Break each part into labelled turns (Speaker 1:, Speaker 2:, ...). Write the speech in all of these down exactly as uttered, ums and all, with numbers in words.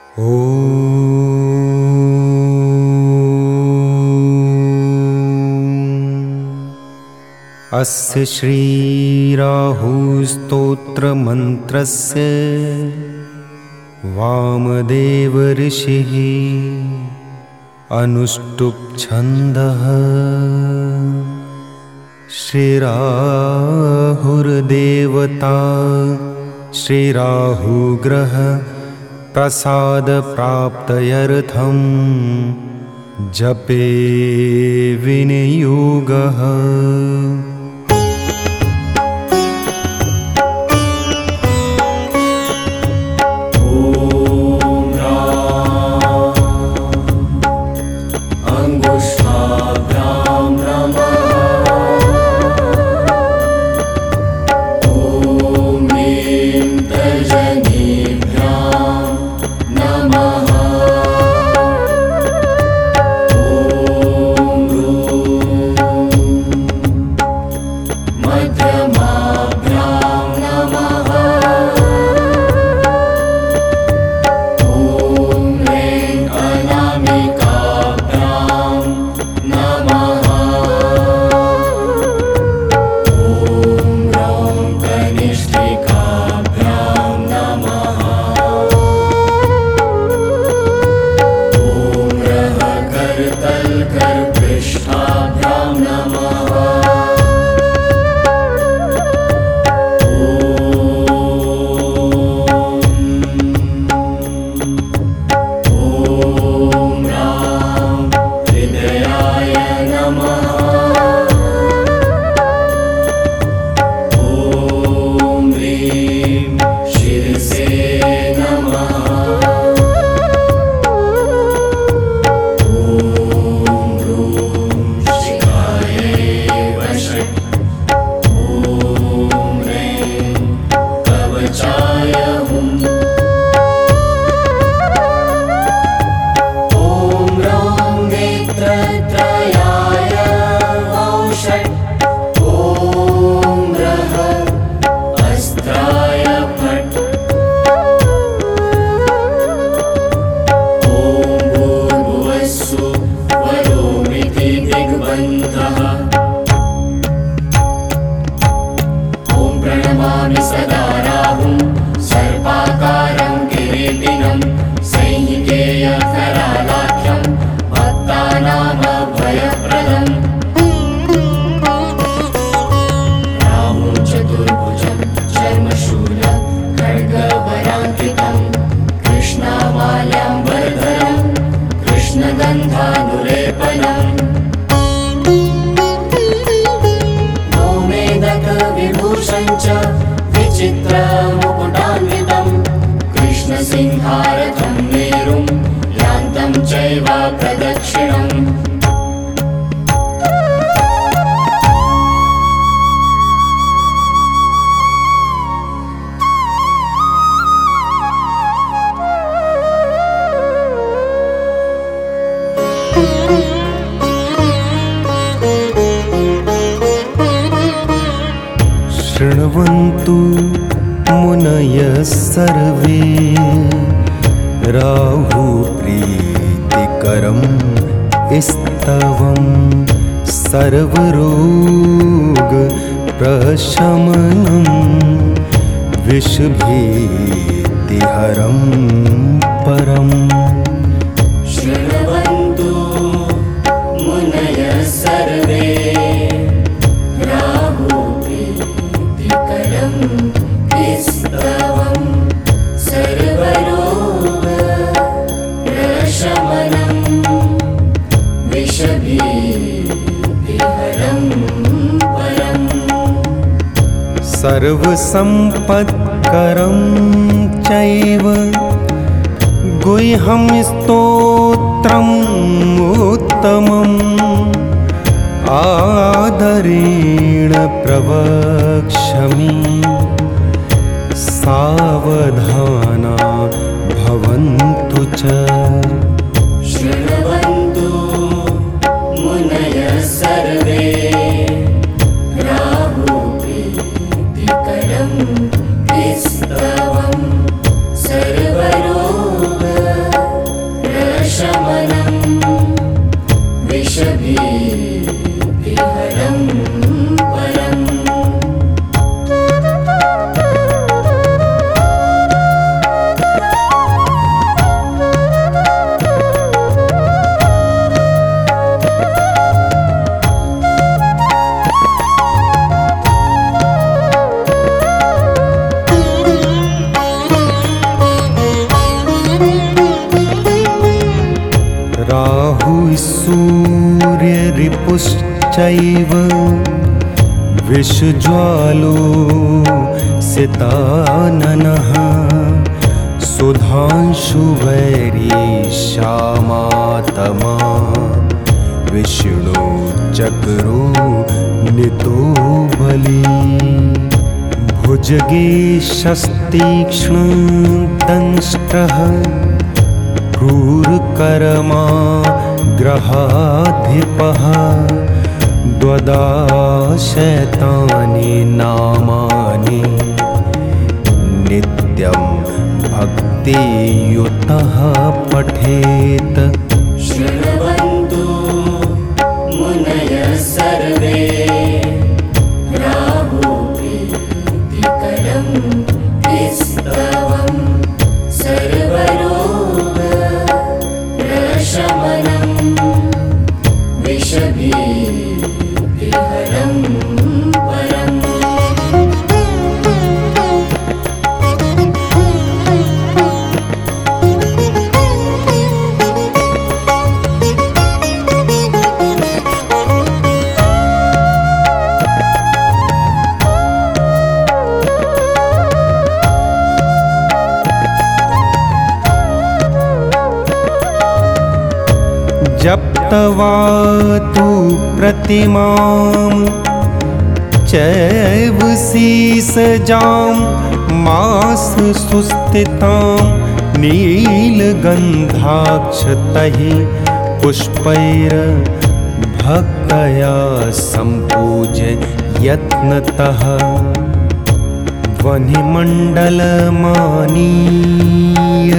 Speaker 1: अस्य श्रीराहुस्तोत्रमन्त्रस्य वामदेव ऋषिः अनुष्टुप् छन्दः श्रीराहुर्देवता श्रीराहुग्रह प्रसादप्राप्त्यर्थं जपे विनियोगः।
Speaker 2: विचित्रमुकुटान्वितं कृष्णसिंहारथं मेरुं यान्तं चैव प्रदक्षिणम्।
Speaker 1: शृण्वन्तु मुनयः सर्वे राहुप्रीतिकरं स्तवं सर्वरोगप्रशमनं विषभीतिहरं परम्।
Speaker 2: शृण्वन्तु मुनयः सर्वे स्तवं सर्वरोगप्रशमनं विषभीतिहरं परम्।
Speaker 1: सर्वसम्पत्करं चैव गुह्यं स्तोत्रम् उत्तमम् आदरेण प्रवक्ष्यामि सावधाना भवन्तु च।
Speaker 2: शृण्वन्तु मुनयः सर्वे राहुप्रीतिकरं स्तवं सर्वरोग
Speaker 1: चैव विषज्वालो सिताननः सुधांशुवैरी श्यामातमा विष्णु चक्रो नितो बली भुजगे शस्तीक्ष्ण दंष्ट्रः क्रूरकर्मा ग्रहाधिपः द्वदाशैतानि नामानि नित्यं भक्तियुतः पठेत्
Speaker 2: शृण्वन्तु मुनयः सर्वे राहुप्रीतिकरं स्तवं सर्वरोगप्रशमनं विषभीतिहरं परम्
Speaker 1: जप्त्वा तु प्रतिमां चैव शीसजां मास सुस्थितां नीलगन्धाक्षतैः पुष्पैर्भक्तया सम्पूज्य यत्नतः वह्निमण्डलमानीय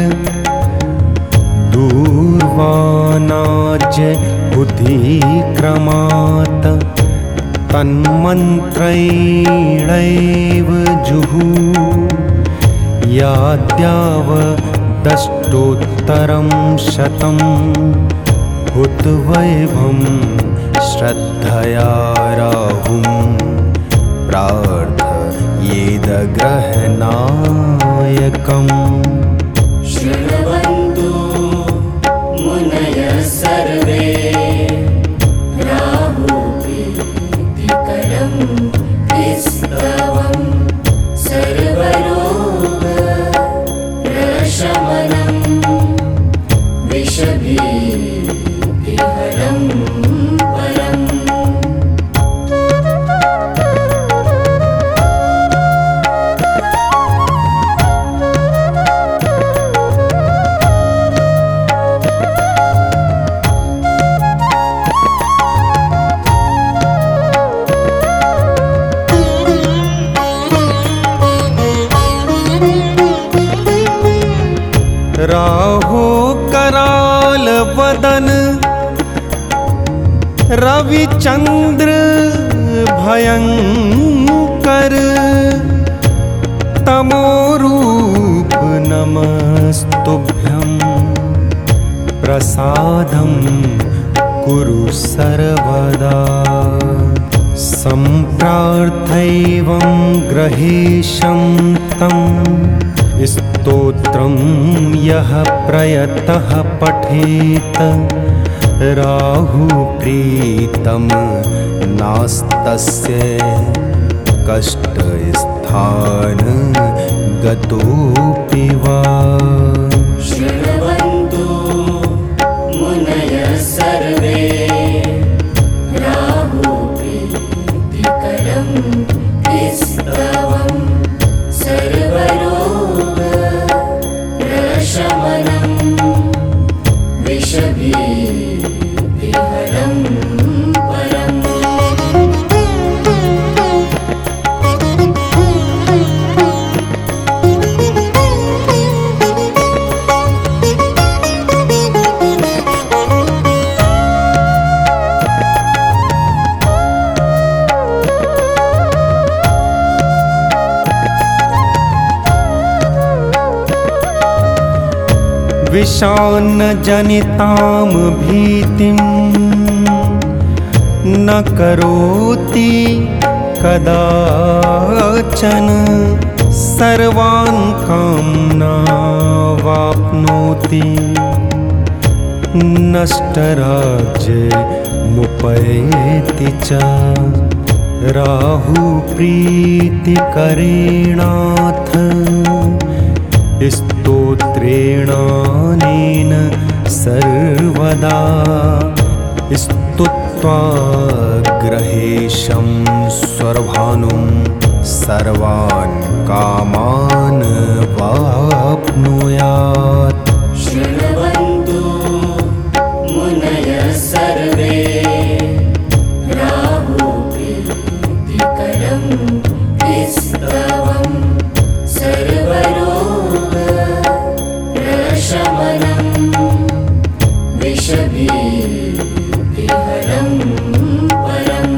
Speaker 1: दूर्वानाच बुद्धिक्रमात् तन्मन्त्रैणैव जुहु याद्यावदष्टोत्तरं शतं हुतवैभं श्रद्धया राहुं प्रार्थयेदग्रहनायकम्
Speaker 2: शृण्वन्तु मुनयः सर्वे राहुप्रीतिकरं स्तवं सर्वरोगप्रशमनं विषभीतिहरं परम्
Speaker 1: राहो कराल वदन रविचंद्र भयंकर तमोरूप नमस्तुभ्यं प्रसादं कुरु सर्वदा सम्प्रार्थैवं ग्रहेशं तं स्तोत्रं यः प्रयतः पठेत् राहुप्रीतं नास्तस्य कष्टस्थान गतोऽपि वा
Speaker 2: शृण्वन्तु मुनयः सर्वे राहुप्रीतिकरं स्तवं सर्वरोगप्रशमनं विषभीतिहरं परम्
Speaker 1: विषान्नजनितां भीतिं न करोति कदाचन सर्वान् कामनावाप्नोति नष्टराज्ये मुपैति च राहुप्रीतिकरेणाथ स्तोत्रेणानेन सर्वदा स्तुत्वा ग्रहेशं स्वर्भानुं सर्वान् कामान् वाप्नुयात्।
Speaker 2: शृण्वन्तु मुनयः सर्वे राहुप्रीतिकरं स्तवं सर्वरोगप्रशमनं विषभीतिहरं परम्।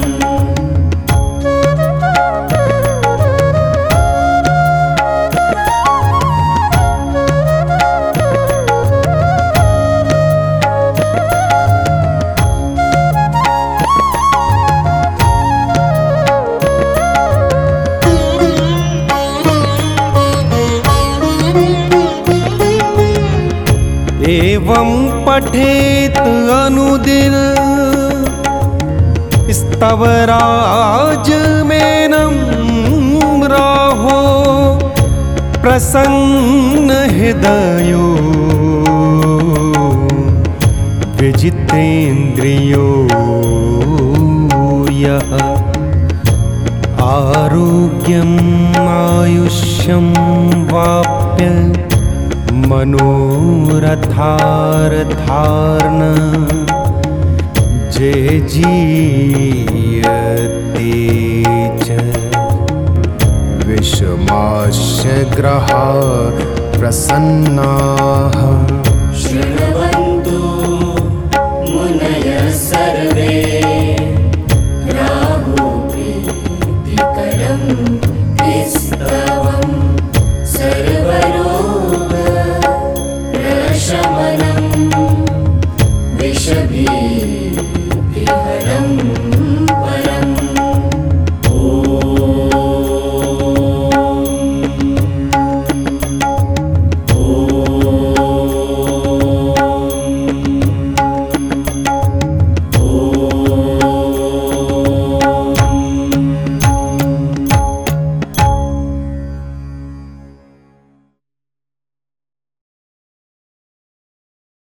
Speaker 1: एवं पठेत अनुदिन स्तवराजमेनं राहो प्रसन्न हृदयो विजितेन्द्रियो यः आरोग्यम् आयुष्यं वाप्य मनोरथार्थार्न जे जीयते च विषमास्य ग्रहा प्रसन्नाः।
Speaker 2: शृण्वन्तु मुनयः सर्वे